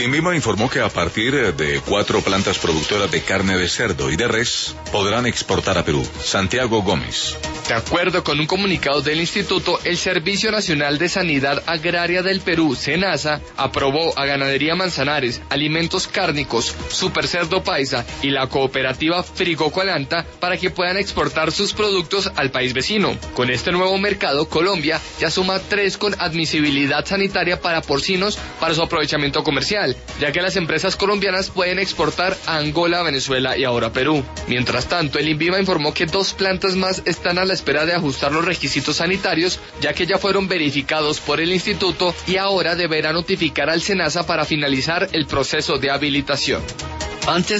INVIMA informó que a partir de 4 plantas productoras de carne de cerdo y de res podrán exportar a Perú. Santiago Gómez. De acuerdo con un comunicado del instituto, el Servicio Nacional de Sanidad Agraria del Perú, SENASA, aprobó a Ganadería Manzanares, Alimentos Cárnicos, Super Cerdo Paisa y la cooperativa Frigocolanta para que puedan exportar sus productos al país vecino. Con este nuevo mercado, Colombia ya suma 3 con admisibilidad sanitaria para porcinos para su aprovechamiento comercial, ya que las empresas colombianas pueden exportar a Angola, Venezuela y ahora Perú. Mientras tanto, el INVIMA informó que 2 plantas más están a la espera de ajustar los requisitos sanitarios, ya que ya fueron verificados por el instituto y ahora deberá notificar al SENASA para finalizar el proceso de habilitación. Antes